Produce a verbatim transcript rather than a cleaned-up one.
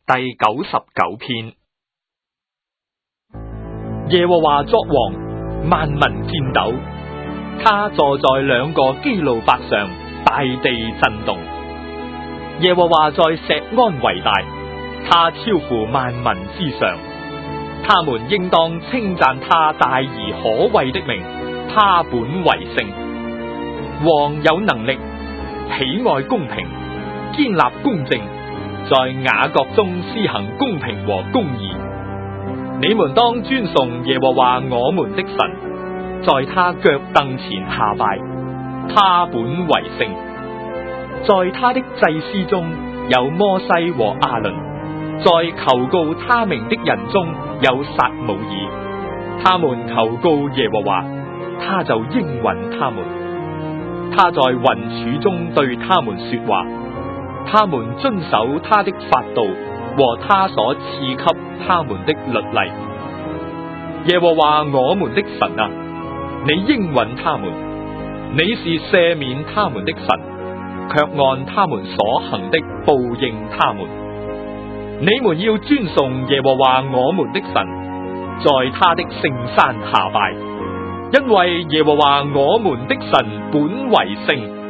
第九十九篇。耶和華作王，萬民顫抖。他坐在兩個基路伯上，大地震動。耶和華在錫安為大，他超乎萬民之上。他們應當稱讚他大而可畏的名，他本為聖。王有能力，喜愛公平，堅立公正，在雅各中施行公平和公義。你們當尊崇耶和華我們的神，在他腳凳前下拜，他本為聖。在他的祭司中有摩西和亞倫，在求告他名的人中有撒母耳。他們求告耶和華，他就應允他們。他在雲柱中對他們說話，他們遵守他的法度和他所賜給他們的律例。耶和華我們的神啊，你應允他們，你是赦免他們的神，卻按他們所行的報應他們。你們要尊崇耶和華我們的神，在他的聖山下拜，因為耶和華我們的神本為聖。